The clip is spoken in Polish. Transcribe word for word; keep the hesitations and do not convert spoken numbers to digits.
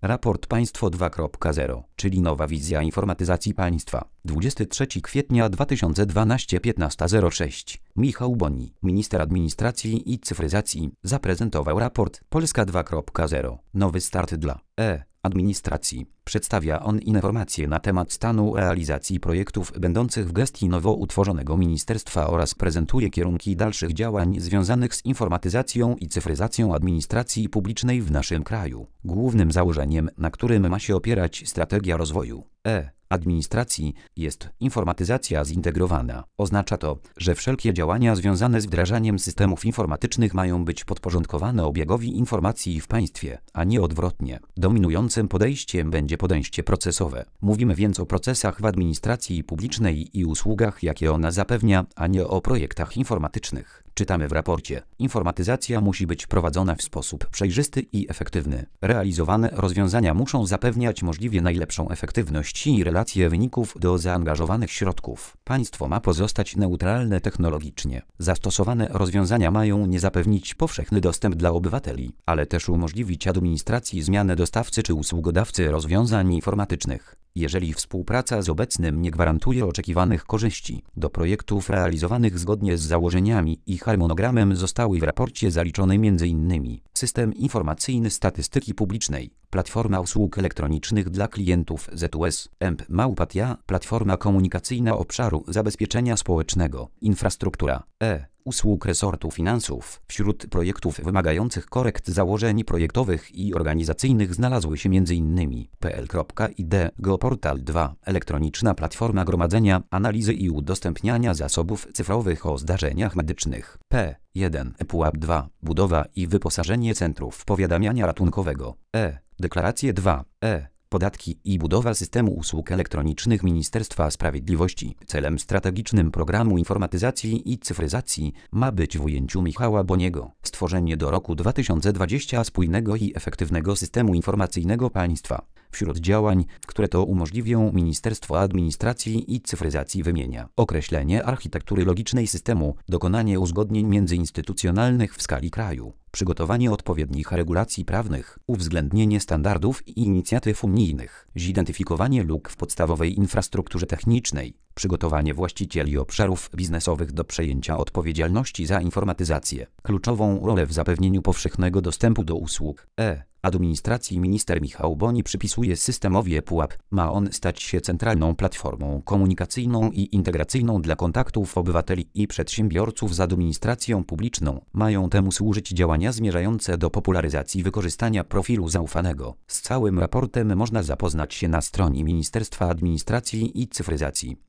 Raport Państwo dwa kropka zero, czyli nowa wizja informatyzacji państwa. dwudziestego trzeciego kwietnia dwa tysiące dwunastego, piętnasta zero sześć. Michał Boni, minister administracji i cyfryzacji, zaprezentował raport Polska dwa kropka zero. Nowy start dla e-administracji. Przedstawia on informacje na temat stanu realizacji projektów będących w gestii nowo utworzonego ministerstwa oraz prezentuje kierunki dalszych działań związanych z informatyzacją i cyfryzacją administracji publicznej w naszym kraju. Głównym założeniem, na którym ma się opierać strategia rozwoju e-administracji, jest informatyzacja zintegrowana. Oznacza to, że wszelkie działania związane z wdrażaniem systemów informatycznych mają być podporządkowane obiegowi informacji w państwie, a nie odwrotnie. Dominującym podejściem będzie podejście procesowe. Mówimy więc o procesach w administracji publicznej i usługach, jakie ona zapewnia, a nie o projektach informatycznych. Czytamy w raporcie: informatyzacja musi być prowadzona w sposób przejrzysty i efektywny. Realizowane rozwiązania muszą zapewniać możliwie najlepszą efektywność i relacje wyników do zaangażowanych środków. Państwo ma pozostać neutralne technologicznie. Zastosowane rozwiązania mają nie zapewnić powszechny dostęp dla obywateli, ale też umożliwić administracji zmianę dostawcy czy usługodawcy rozwiązań informatycznych. Jeżeli współpraca z obecnym nie gwarantuje oczekiwanych korzyści, do projektów realizowanych zgodnie z założeniami i harmonogramem zostały w raporcie zaliczone między innymi System Informacyjny Statystyki Publicznej, Platforma Usług Elektronicznych dla Klientów Z U S, E M P Małpatia, Platforma Komunikacyjna Obszaru Zabezpieczenia Społecznego, Infrastruktura E. usług resortu finansów. Wśród projektów wymagających korekt założeń projektowych i organizacyjnych znalazły się m.in. P L I D, Geoportal dwa, Elektroniczna Platforma Gromadzenia, Analizy i Udostępniania Zasobów Cyfrowych o Zdarzeniach Medycznych, P jeden, ePUAP dwa, Budowa i wyposażenie Centrów Powiadamiania Ratunkowego, E Deklaracje dwa, E Podatki i budowa systemu usług elektronicznych Ministerstwa Sprawiedliwości. Celem strategicznym programu informatyzacji i cyfryzacji ma być w ujęciu Michała Boniego stworzenie do roku dwa tysiące dwudziestego spójnego i efektywnego systemu informacyjnego państwa. Wśród działań, które to umożliwią, Ministerstwo Administracji i Cyfryzacji wymienia określenie architektury logicznej systemu, dokonanie uzgodnień międzyinstytucjonalnych w skali kraju, przygotowanie odpowiednich regulacji prawnych, uwzględnienie standardów i inicjatyw unijnych, zidentyfikowanie luk w podstawowej infrastrukturze technicznej, przygotowanie właścicieli obszarów biznesowych do przejęcia odpowiedzialności za informatyzację. Kluczową rolę w zapewnieniu powszechnego dostępu do usług e-administracji minister Michał Boni przypisuje systemowi ePUAP. Ma on stać się centralną platformą komunikacyjną i integracyjną dla kontaktów obywateli i przedsiębiorców z administracją publiczną. Mają temu służyć działania zmierzające do popularyzacji wykorzystania profilu zaufanego. Z całym raportem można zapoznać się na stronie Ministerstwa Administracji i Cyfryzacji.